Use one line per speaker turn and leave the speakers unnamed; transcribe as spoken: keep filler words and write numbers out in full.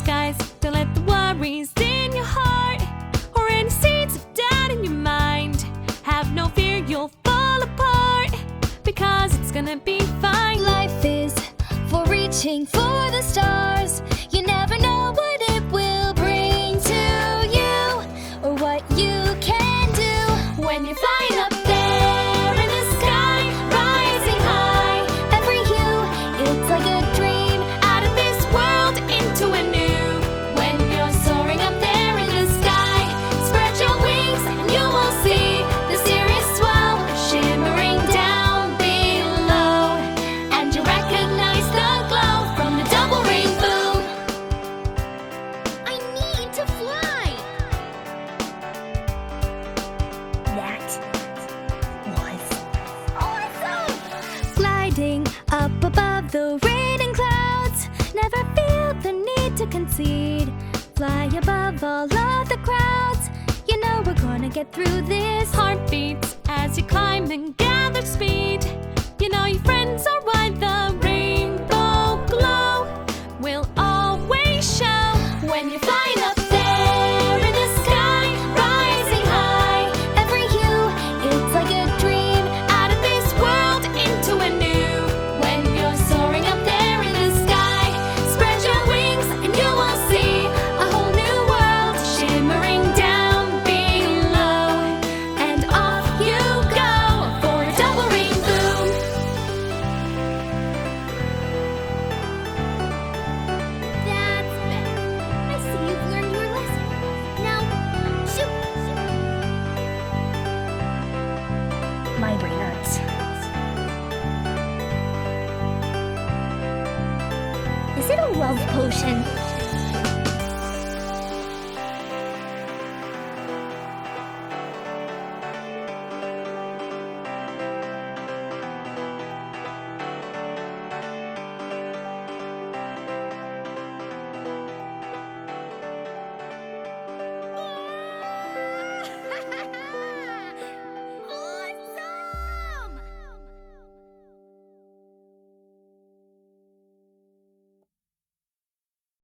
skies. Don't let the worries in your heart or any seeds of doubt in your mind. Have no fear, you'll fall apart, because it's gonna be fine.
Life is for reaching for the stars. You never know what it will bring to you, or what you can do when you're flying up there in the sky, rising high. Every hue, it's like a dream, out of this world into a new. When you're soaring up there in the sky, spread your wings and you will see the Sirius swell shimmering down below, and you recognize the glow from the double ring boom. I need to fly. That was awesome. Gliding up above the rain and clouds, never feel the need to concede. Fly above all of the crowds. You know we're gonna get through this.
Heart beats as you climb and gather speed. You know your friends are why the rainbow glow will always show.
When you're flying up there in the sky, rising high. Every hue, it's like a dream,
Out of this world into a new.
when you're soaring up there in the sky.
Spread your wings and you will see a whole new world shimmering down below. And off you go for a double ring boom.
That's better. I see you've learned your lesson. Now, shoot! My brain hurts. Is it a love potion?